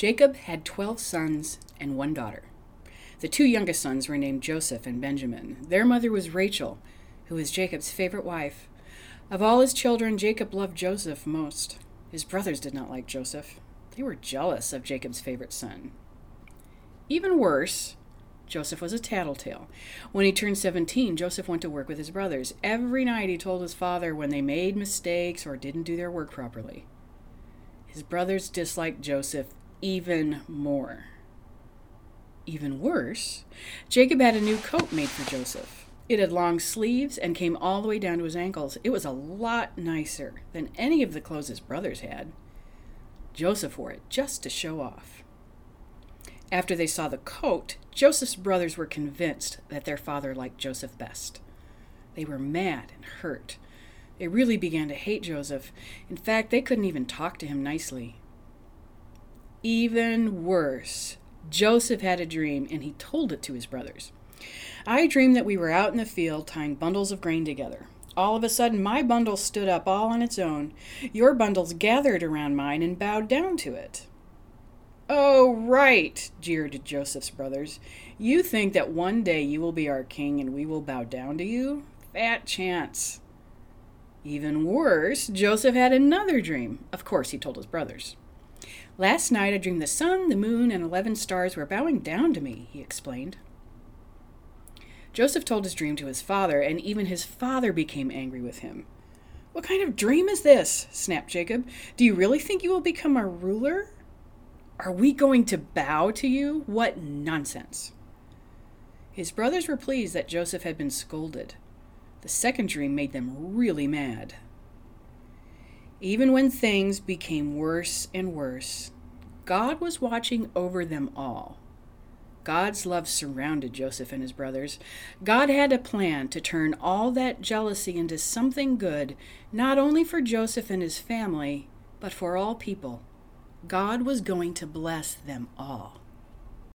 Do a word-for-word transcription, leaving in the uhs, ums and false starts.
Jacob had twelve sons and one daughter. The two youngest sons were named Joseph and Benjamin. Their mother was Rachel, who was Jacob's favorite wife. Of all his children, Jacob loved Joseph most. His brothers did not like Joseph. They were jealous of Jacob's favorite son. Even worse, Joseph was a tattletale. When he turned seventeen, Joseph went to work with his brothers. Every night he told his father when they made mistakes or didn't do their work properly. His brothers disliked Joseph even more. Even worse, Jacob had a new coat made for Joseph. It had long sleeves and came all the way down to his ankles. It was a lot nicer than any of the clothes his brothers had. Joseph wore it just to show off. After they saw the coat, Joseph's brothers were convinced that their father liked Joseph best. They were mad and hurt. They really began to hate Joseph. In fact, they couldn't even talk to him nicely. Even worse, Joseph had a dream, and he told it to his brothers. I dreamed that we were out in the field tying bundles of grain together. All of a sudden, my bundle stood up all on its own. Your bundles gathered around mine and bowed down to it. Oh, right, jeered Joseph's brothers. You think that one day you will be our king and we will bow down to you? Fat chance. Even worse, Joseph had another dream. Of course, he told his brothers. Last night I dreamed the sun, the moon, and eleven stars were bowing down to me, he explained. Joseph told his dream to his father, and even his father became angry with him. What kind of dream is this? Snapped Jacob. Do you really think you will become our ruler? Are we going to bow to you? What nonsense. His brothers were pleased that Joseph had been scolded. The second dream made them really mad. Even when things became worse and worse, God was watching over them all. God's love surrounded Joseph and his brothers. God had a plan to turn all that jealousy into something good, not only for Joseph and his family, but for all people. God was going to bless them all.